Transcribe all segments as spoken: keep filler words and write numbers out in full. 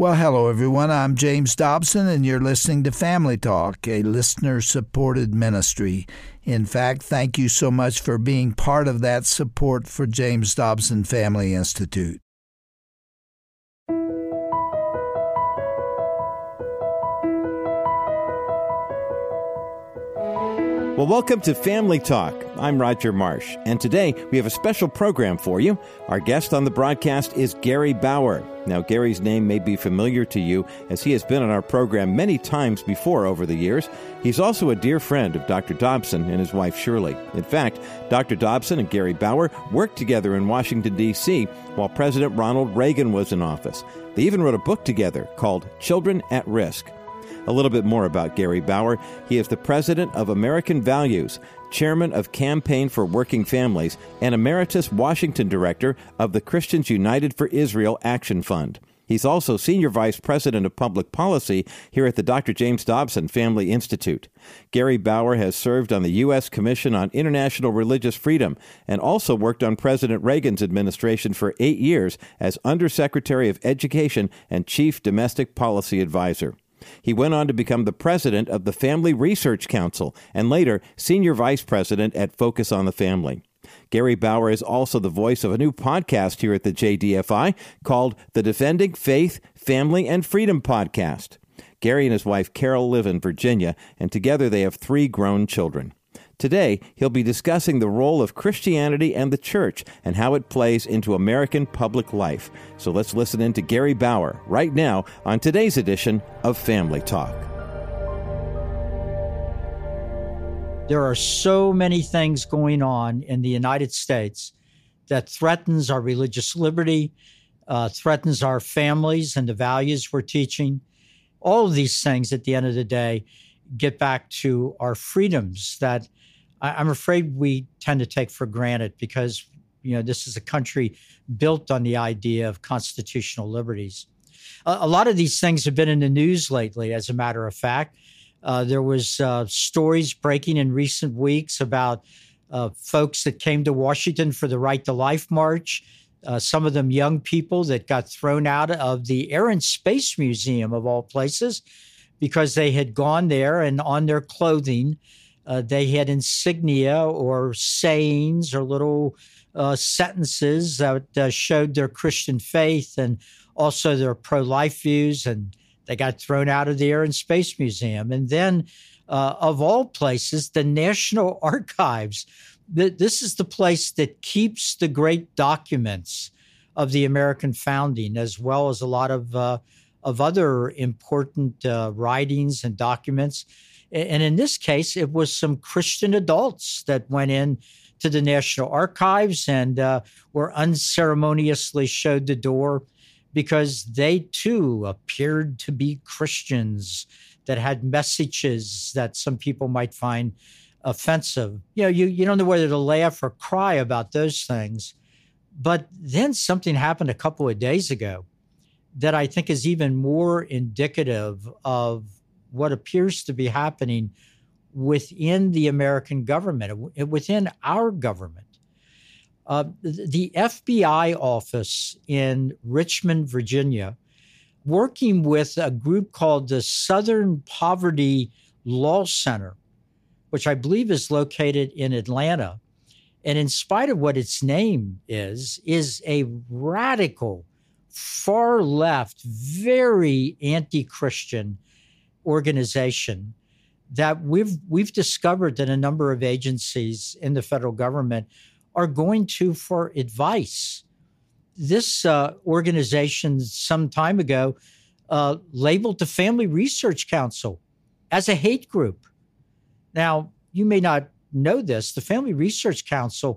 Well, hello, everyone. I'm James Dobson, and you're listening to Family Talk, a listener-supported ministry. In fact, thank you so much for being part of that support for James Dobson Family Institute. Well, welcome to Family Talk. I'm Roger Marsh, and today we have a special program for you. Our guest on the broadcast is Gary Bauer. Now, Gary's name may be familiar to you, as he has been on our program many times before over the years. He's also a dear friend of Doctor Dobson and his wife, Shirley. In fact, Doctor Dobson and Gary Bauer worked together in Washington, D C while President Ronald Reagan was in office. They even wrote a book together called Children at Risk. A little bit more about Gary Bauer. He is the president of American Values, chairman of Campaign for Working Families, and emeritus Washington director of the Christians United for Israel Action Fund. He's also senior vice president of public policy here at the Doctor James Dobson Family Institute. Gary Bauer has served on the U S Commission on International Religious Freedom and also worked on President Reagan's administration for eight years as Undersecretary of Education and Chief Domestic Policy Advisor. He went on to become the president of the Family Research Council and later senior vice president at Focus on the Family. Gary Bauer is also the voice of a new podcast here at the J D F I called the Defending Faith, Family, and Freedom Podcast. Gary and his wife Carol live in Virginia, and together they have three grown children. Today, he'll be discussing the role of Christianity and the church and how it plays into American public life. So let's listen in to Gary Bauer right now on today's edition of Family Talk. There are so many things going on in the United States that threatens our religious liberty, uh, threatens our families and the values we're teaching. All of these things, at the end of the day, get back to our freedoms that I'm afraid we tend to take for granted because, you know, this is a country built on the idea of constitutional liberties. A, a lot of these things have been in the news lately, as a matter of fact. Uh, there was uh, stories breaking in recent weeks about uh, folks that came to Washington for the Right to Life March, uh, some of them young people that got thrown out of the Air and Space Museum, of all places, because they had gone there and on their clothing, uh, they had insignia or sayings or little uh, sentences that uh, showed their Christian faith and also their pro-life views, and they got thrown out of the Air and Space Museum. And then, uh, of all places, the National Archives. Th- this is the place that keeps the great documents of the American founding, as well as a lot of uh, of other important uh, writings and documents. And in this case, it was some Christian adults that went in to the National Archives and uh, were unceremoniously showed the door because they too appeared to be Christians that had messages that some people might find offensive. You know, you, you don't know whether to laugh or cry about those things. But then something happened a couple of days ago that I think is even more indicative of what appears to be happening within the American government, within our government. Uh, the F B I office in Richmond, Virginia, working with a group called the Southern Poverty Law Center, which I believe is located in Atlanta, and in spite of what its name is, is a radical, far left, very anti-Christian organization that we've we've discovered that a number of agencies in the federal government are going to for advice. This uh, organization some time ago uh, labeled the Family Research Council as a hate group. Now, you may not know this. The Family Research Council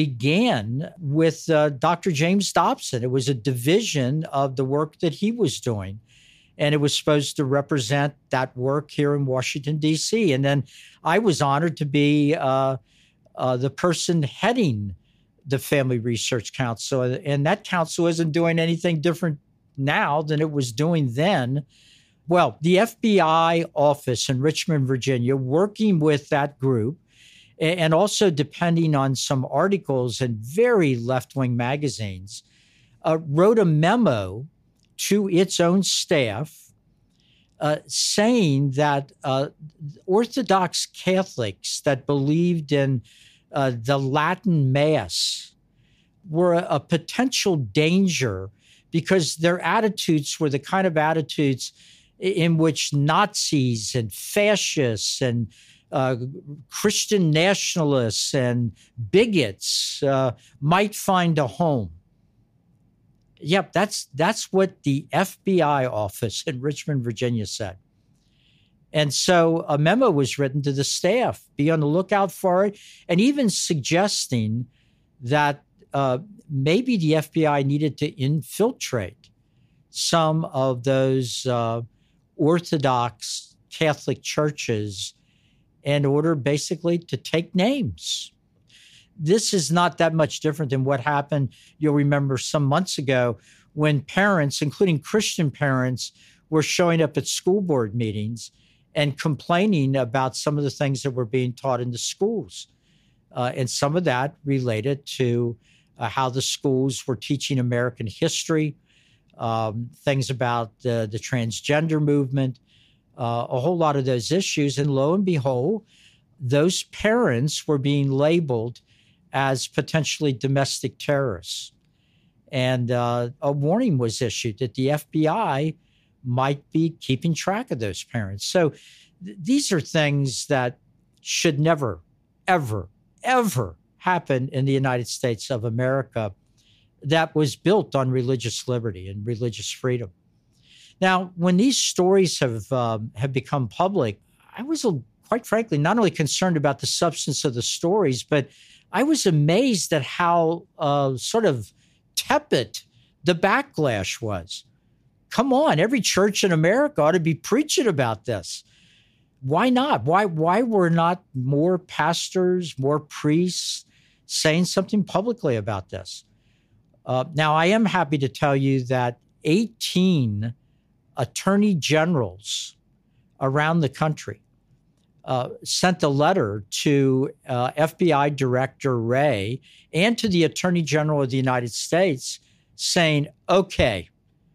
began with uh, Doctor James Dobson. It was a division of the work that he was doing. And it was supposed to represent that work here in Washington, D C. And then I was honored to be uh, uh, the person heading the Family Research Council. And that council isn't doing anything different now than it was doing then. Well, the F B I office in Richmond, Virginia, working with that group, and also depending on some articles in very left-wing magazines, uh, wrote a memo to its own staff, uh, saying that uh, Orthodox Catholics that believed in uh, the Latin Mass were a, a potential danger because their attitudes were the kind of attitudes in which Nazis and fascists and uh, Christian nationalists and bigots uh, might find a home. Yep, that's that's what the F B I office in Richmond, Virginia said. And so a memo was written to the staff, be on the lookout for it, and even suggesting that uh, maybe the F B I needed to infiltrate some of those uh, Orthodox Catholic churches in order basically to take names. This is not that much different than what happened, you'll remember, some months ago when parents, including Christian parents, were showing up at school board meetings and complaining about some of the things that were being taught in the schools. Uh, and some of that related to uh, how the schools were teaching American history, um, things about uh, the transgender movement, uh, a whole lot of those issues. And lo and behold, those parents were being labeled as potentially domestic terrorists. And uh, a warning was issued that the F B I might be keeping track of those parents. So th- these are things that should never, ever, ever happen in the United States of America that was built on religious liberty and religious freedom. Now, when these stories have um, have become public, I was, quite frankly, not only concerned about the substance of the stories, but I was amazed at how uh, sort of tepid the backlash was. Come on, every church in America ought to be preaching about this. Why not? Why, why were not more pastors, more priests saying something publicly about this? Uh, now, I am happy to tell you that eighteen attorney generals around the country Uh, sent a letter to uh, F B I Director Wray and to the Attorney General of the United States saying, okay,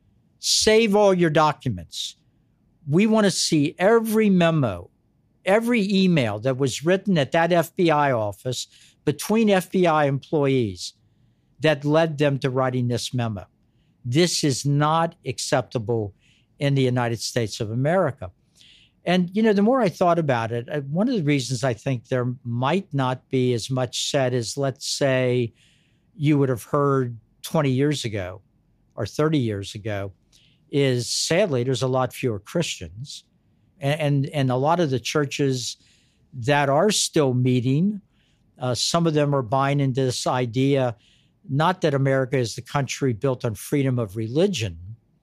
save all your documents. We want to see every memo, every email that was written at that F B I office between F B I employees that led them to writing this memo. This is not acceptable in the United States of America. And, you know, the more I thought about it, one of the reasons I think there might not be as much said as, let's say, you would have heard twenty years ago or thirty years ago, is sadly, there's a lot fewer Christians. And, and, and a lot of the churches that are still meeting, uh, some of them are buying into this idea, not that America is the country built on freedom of religion,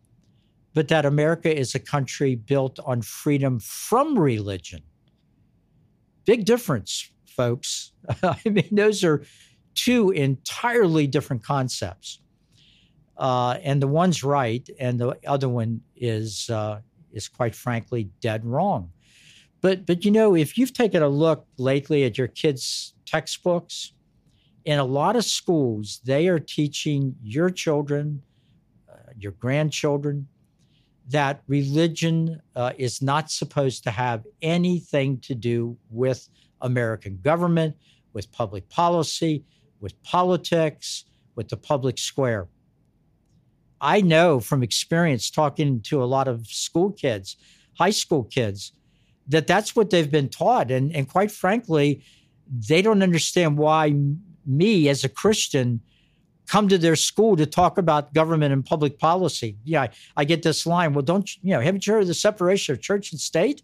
but that America is a country built on freedom from religion. Big difference, folks. I mean, those are two entirely different concepts. Uh, and the one's right, and the other one is, uh, is quite frankly dead wrong. But, but you know, if you've taken a look lately at your kids' textbooks, in a lot of schools, they are teaching your children, uh, your grandchildren, that religion uh, is not supposed to have anything to do with American government, with public policy, with politics, with the public square. I know from experience talking to a lot of school kids, high school kids, that that's what they've been taught. And, and quite frankly, they don't understand why me as a Christian come to their school to talk about government and public policy. Yeah, I, I get this line, well, don't you, you know, haven't you heard of the separation of church and state?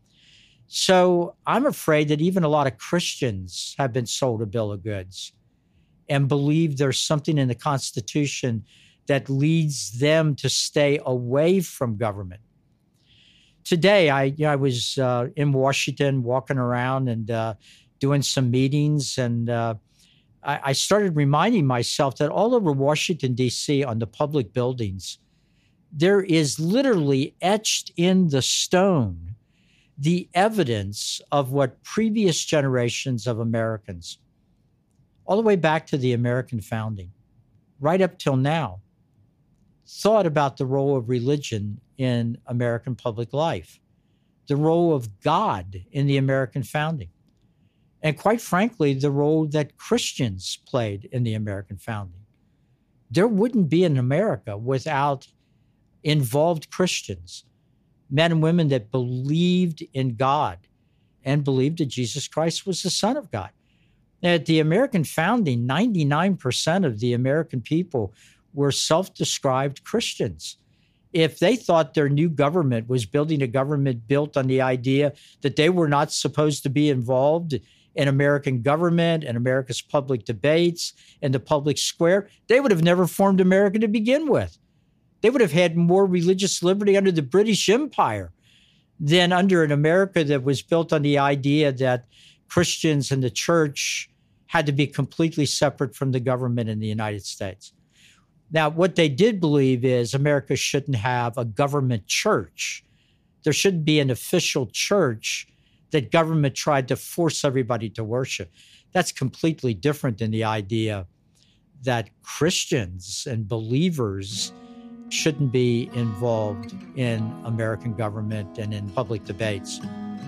So I'm afraid that even a lot of Christians have been sold a bill of goods and believe there's something in the Constitution that leads them to stay away from government. Today, I, you know, I was uh, in Washington walking around and uh, doing some meetings, and uh, I started reminding myself that all over Washington, D C, on the public buildings, there is literally etched in the stone the evidence of what previous generations of Americans, all the way back to the American founding, right up till now, thought about the role of religion in American public life, the role of God in the American founding, and quite frankly, the role that Christians played in the American founding. There wouldn't be an America without involved Christians, men and women that believed in God and believed that Jesus Christ was the Son of God. At the American founding, ninety-nine percent of the American people were self-described Christians. If they thought their new government was building a government built on the idea that they were not supposed to be involved in American government and America's public debates and the public square, they would have never formed America to begin with. They would have had more religious liberty under the British Empire than under an America that was built on the idea that Christians and the church had to be completely separate from the government in the United States. Now, what they did believe is America shouldn't have a government church. There shouldn't be an official church that government tried to force everybody to worship. That's completely different than the idea that Christians and believers shouldn't be involved in American government and in public debates.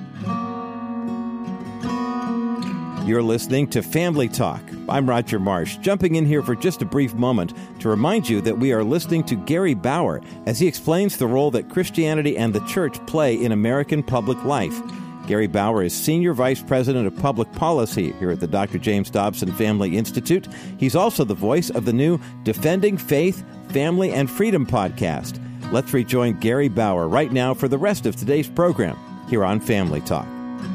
You're listening to Family Talk. I'm Roger Marsh, jumping in here for just a brief moment to remind you that we are listening to Gary Bauer as he explains the role that Christianity and the church play in American public life. Gary Bauer is Senior Vice President of Public Policy here at the Doctor James Dobson Family Institute. He's also the voice of the new Defending Faith, Family, and Freedom podcast. Let's rejoin Gary Bauer right now for the rest of today's program here on Family Talk.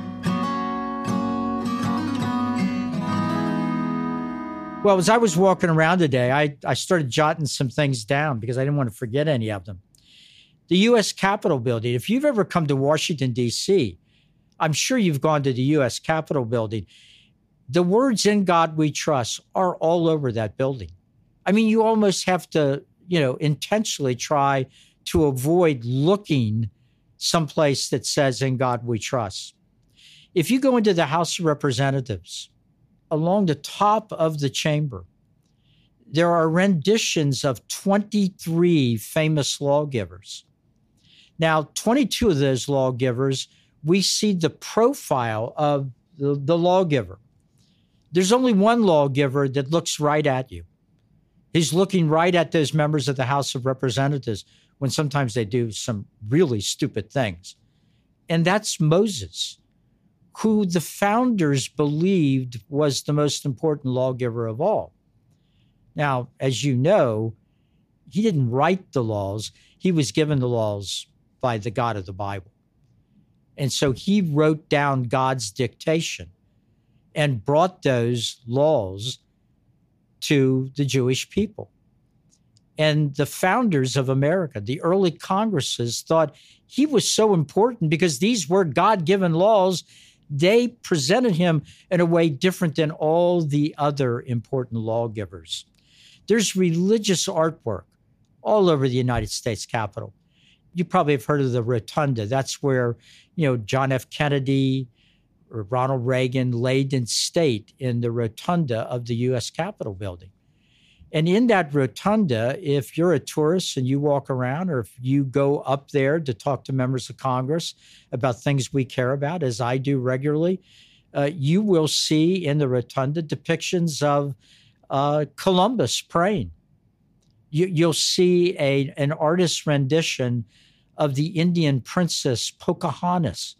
Well, as I was walking around today, I, I started jotting some things down because I didn't want to forget any of them. The U S Capitol building, if you've ever come to Washington, D C, I'm sure you've gone to the U S Capitol building. The words "In God We Trust" are all over that building. I mean, you almost have to, you know, intentionally try to avoid looking someplace that says "In God We Trust." If you go into the House of Representatives, along the top of the chamber, there are renditions of twenty-three famous lawgivers. Now, twenty-two of those lawgivers, we see the profile of the, the lawgiver. There's only one lawgiver that looks right at you. He's looking right at those members of the House of Representatives when sometimes they do some really stupid things. And that's Moses, who the founders believed was the most important lawgiver of all. Now, as you know, he didn't write the laws. He was given the laws by the God of the Bible. And so he wrote down God's dictation and brought those laws to the Jewish people. And the founders of America, the early Congresses, thought he was so important because these were God-given laws. They presented him in a way different than all the other important lawgivers. There's religious artwork all over the United States Capitol. You probably have heard of the Rotunda. That's where, you know, John F. Kennedy or Ronald Reagan laid in state in the Rotunda of the U S Capitol building. And in that Rotunda, if you're a tourist and you walk around, or if you go up there to talk to members of Congress about things we care about, as I do regularly, uh, you will see in the Rotunda depictions of uh, Columbus praying. You, you'll see a, an artist's rendition of the Indian princess Pocahontas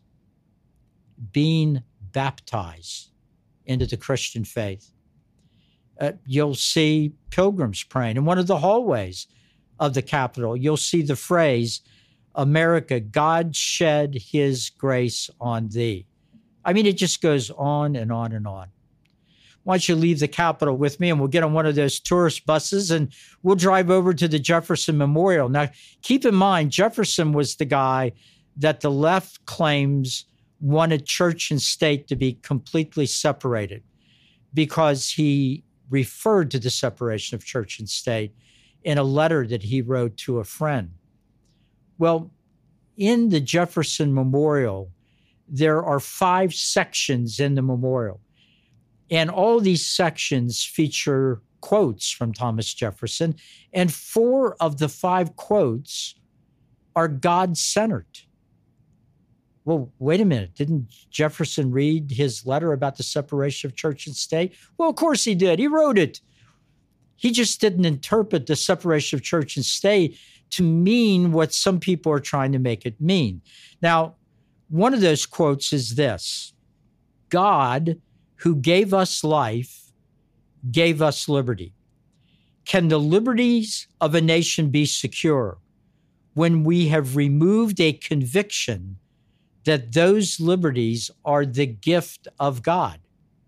being baptized into the Christian faith. Uh, you'll see pilgrims praying. In one of the hallways of the Capitol, you'll see the phrase, "America, God shed his grace on thee." I mean, it just goes on and on and on. Why don't you leave the Capitol with me and we'll get on one of those tourist buses and we'll drive over to the Jefferson Memorial. Now, keep in mind, Jefferson was the guy that the left claims wanted church and state to be completely separated because he referred to the separation of church and state in a letter that he wrote to a friend. Well, in the Jefferson Memorial, there are five sections in the memorial. And all these sections feature quotes from Thomas Jefferson, and four of the five quotes are God-centered. Well, wait a minute. Didn't Jefferson read his letter about the separation of church and state? Well, of course he did. He wrote it. He just didn't interpret the separation of church and state to mean what some people are trying to make it mean. Now, one of those quotes is this: God, who gave us life, gave us liberty. Can the liberties of a nation be secure when we have removed a conviction that those liberties are the gift of God?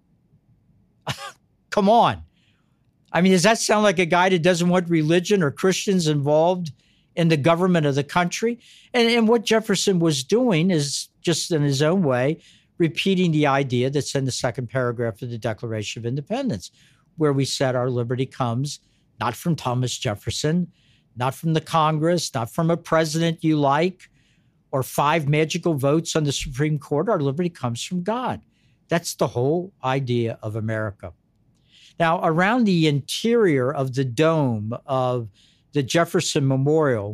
Come on. I mean, does that sound like a guy that doesn't want religion or Christians involved in the government of the country? And, and what Jefferson was doing is just in his own way, repeating the idea that's in the second paragraph of the Declaration of Independence, where we said our liberty comes not from Thomas Jefferson, not from the Congress, not from a president you like, or five magical votes on the Supreme Court. Our liberty comes from God. That's the whole idea of America. Now, around the interior of the dome of the Jefferson Memorial,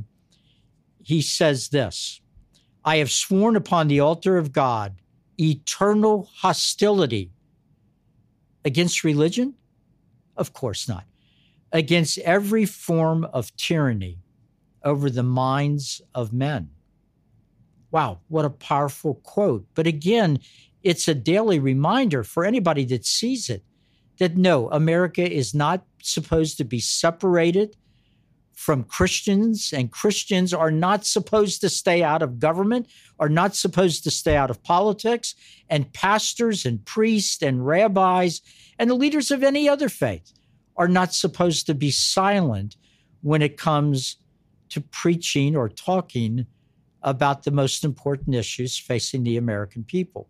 he says this: I have sworn upon the altar of God eternal hostility against religion? Of course not. Against every form of tyranny over the minds of men. Wow, what a powerful quote. But again, it's a daily reminder for anybody that sees it that no, America is not supposed to be separated from Christians, and Christians are not supposed to stay out of government, are not supposed to stay out of politics, and pastors and priests and rabbis and the leaders of any other faith are not supposed to be silent when it comes to preaching or talking about the most important issues facing the American people.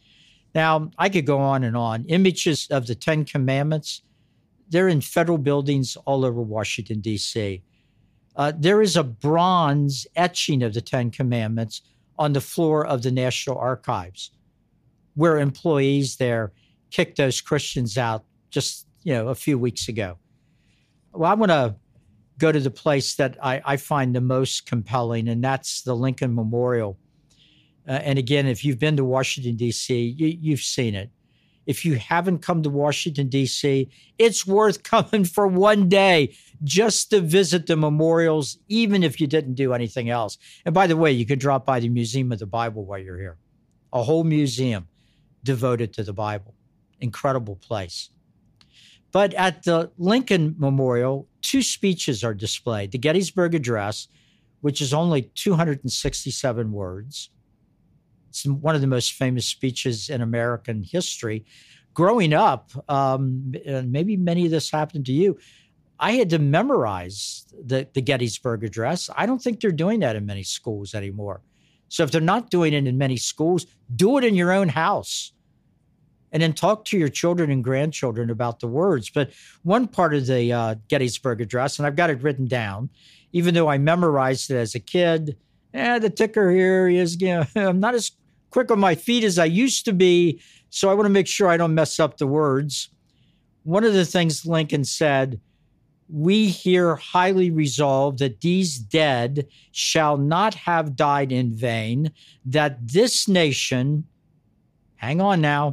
Now, I could go on and on. Images of the Ten Commandments, they're in federal buildings all over Washington, D C. Uh, there is a bronze etching of the Ten Commandments on the floor of the National Archives, where employees there kicked those Christians out just, you know, a few weeks ago. Well, I want to go to the place that I, I find the most compelling, and that's the Lincoln Memorial. Uh, and again, if you've been to Washington, D C, you, you've seen it. If you haven't come to Washington, D C, it's worth coming for one day just to visit the memorials, even if you didn't do anything else. And by the way, you could drop by the Museum of the Bible while you're here. A whole museum devoted to the Bible. Incredible place. But at the Lincoln Memorial, two speeches are displayed. The Gettysburg Address, which is only two hundred sixty-seven words. It's one of the most famous speeches in American history. Growing up, um, and maybe many of this happened to you, I had to memorize the, the Gettysburg Address. I don't think they're doing that in many schools anymore. So if they're not doing it in many schools, do it in your own house. And then talk to your children and grandchildren about the words. But one part of the uh, Gettysburg Address, and I've got it written down, even though I memorized it as a kid, eh, the ticker here is, you know, I'm not as quick on my feet as I used to be, so I want to make sure I don't mess up the words. One of the things Lincoln said, we here highly resolve that these dead shall not have died in vain, that this nation, hang on now,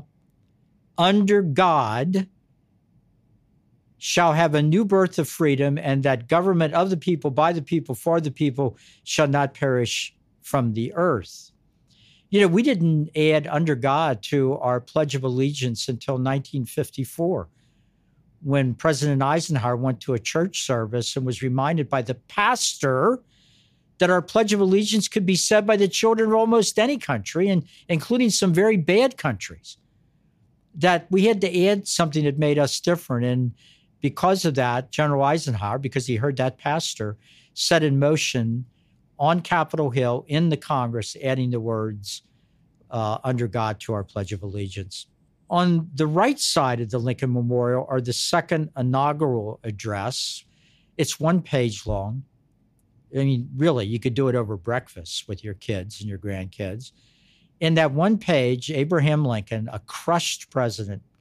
under God, shall have a new birth of freedom, and that government of the people, by the people, for the people, shall not perish from the earth. You know, we didn't add under God to our Pledge of Allegiance until nineteen fifty-four, when President Eisenhower went to a church service and was reminded by the pastor that our Pledge of Allegiance could be said by the children of almost any country, and including some very bad countries, that we had to add something that made us different. And because of that, General Eisenhower, because he heard that pastor, set in motion on Capitol Hill in the Congress, adding the words, uh, under God to our Pledge of Allegiance. On the right side of the Lincoln Memorial are the second inaugural address. It's one page long. I mean, really, you could do it over breakfast with your kids and your grandkids. In that one page, Abraham Lincoln, a crushed president,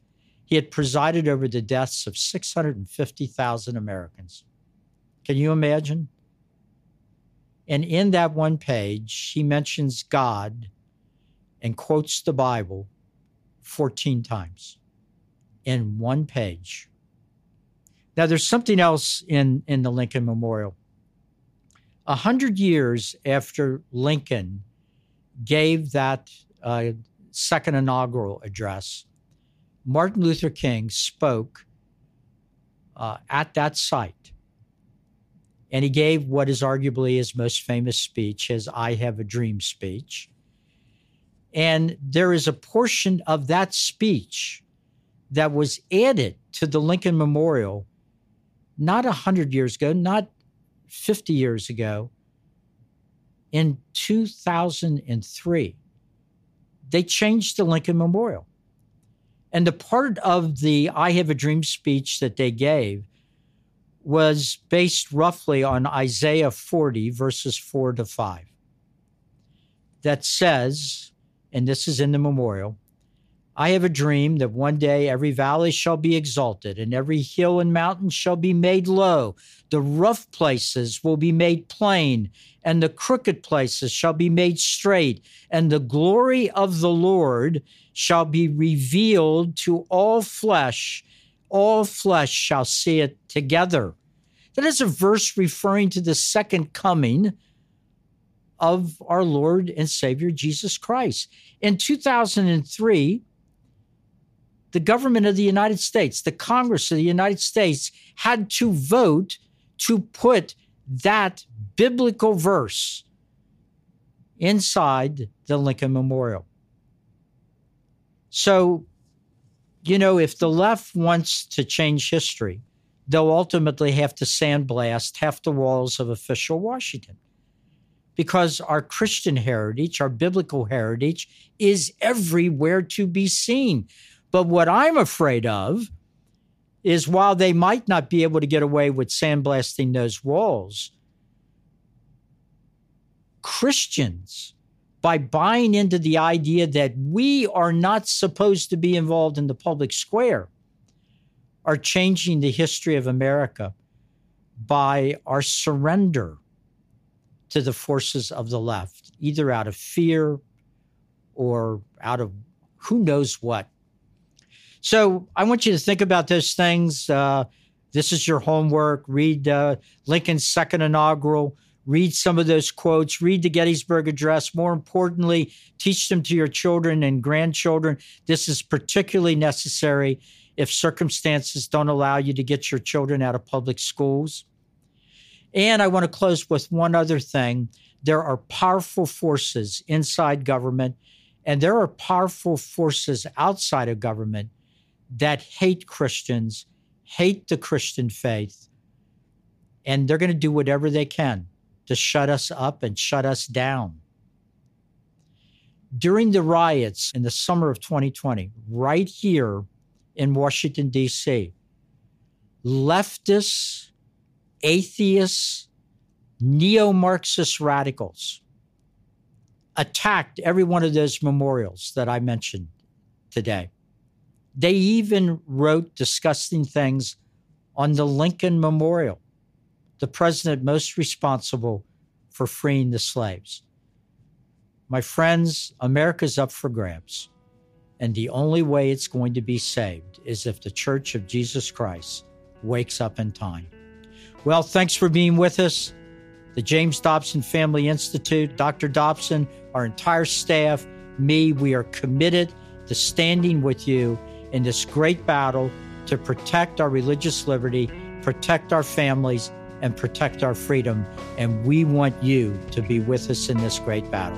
he had presided over the deaths of six hundred fifty thousand Americans. Can you imagine? And in that one page, he mentions God and quotes the Bible fourteen times in one page. Now, there's something else in, in the Lincoln Memorial. A hundred years after Lincoln gave that uh, second inaugural address, Martin Luther King spoke uh, at that site. And he gave what is arguably his most famous speech, his I Have a Dream speech. And there is a portion of that speech that was added to the Lincoln Memorial not one hundred years ago, not fifty years ago, in two thousand three. They changed the Lincoln Memorial. And the part of the I Have a Dream speech that they gave was based roughly on Isaiah forty, verses four to five, that says, and this is in the memorial, I have a dream that one day every valley shall be exalted, and every hill and mountain shall be made low. The rough places will be made plain, and the crooked places shall be made straight, and the glory of the Lord shall be revealed to all flesh. All flesh shall see it together. That is a verse referring to the second coming of our Lord and Savior Jesus Christ. In two thousand three, the government of the United States, the Congress of the United States, had to vote to put that biblical verse inside the Lincoln Memorial. So, you know, if the left wants to change history, they'll ultimately have to sandblast half the walls of official Washington, because our Christian heritage, our biblical heritage, is everywhere to be seen. But what I'm afraid of is, while they might not be able to get away with sandblasting those walls, Christians, by buying into the idea that we are not supposed to be involved in the public square, are changing the history of America by our surrender to the forces of the left, either out of fear or out of who knows what. So I want you to think about those things. Uh, this is your homework. Read uh, Lincoln's second inaugural. Read some of those quotes. Read the Gettysburg Address. More importantly, teach them to your children and grandchildren. This is particularly necessary if circumstances don't allow you to get your children out of public schools. And I want to close with one other thing. There are powerful forces inside government, and there are powerful forces outside of government that hate Christians, hate the Christian faith, and they're going to do whatever they can to shut us up and shut us down. During the riots in the summer of twenty twenty, right here in Washington, D C, leftists, atheists, neo-Marxist radicals attacked every one of those memorials that I mentioned today. They even wrote disgusting things on the Lincoln Memorial, the president most responsible for freeing the slaves. My friends, America's up for grabs, and the only way it's going to be saved is if the Church of Jesus Christ wakes up in time. Well, thanks for being with us. The James Dobson Family Institute, Doctor Dobson, our entire staff, me, we are committed to standing with you in this great battle to protect our religious liberty, protect our families, and protect our freedom. And we want you to be with us in this great battle.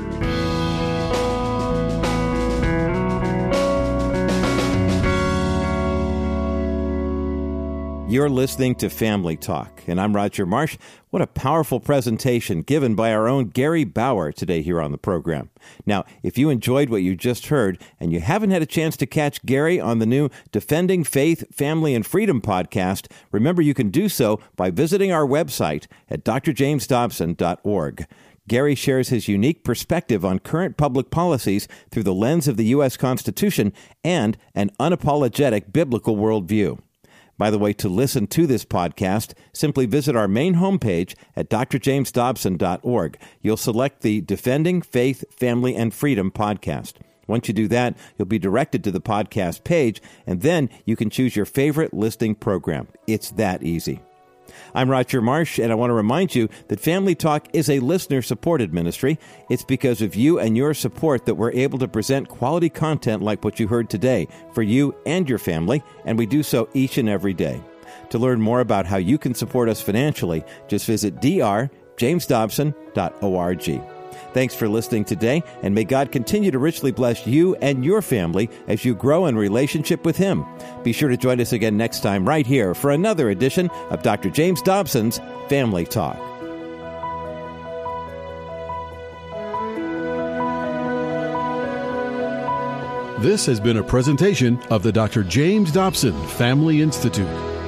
You're listening to Family Talk, and I'm Roger Marsh. What a powerful presentation given by our own Gary Bauer today here on the program. Now, if you enjoyed what you just heard and you haven't had a chance to catch Gary on the new Defending Faith, Family, and Freedom podcast, remember you can do so by visiting our website at d r james dobson dot org. Gary shares his unique perspective on current public policies through the lens of the U S Constitution and an unapologetic biblical worldview. By the way, to listen to this podcast, simply visit our main homepage at d r james dobson dot org. You'll select the Defending Faith, Family, and Freedom podcast. Once you do that, you'll be directed to the podcast page, and then you can choose your favorite listing program. It's that easy. I'm Roger Marsh, and I want to remind you that Family Talk is a listener-supported ministry. It's because of you and your support that we're able to present quality content like what you heard today for you and your family, and we do so each and every day. To learn more about how you can support us financially, just visit d r james dobson dot org. Thanks for listening today, and may God continue to richly bless you and your family as you grow in relationship with Him. Be sure to join us again next time right here for another edition of Doctor James Dobson's Family Talk. This has been a presentation of the Doctor James Dobson Family Institute.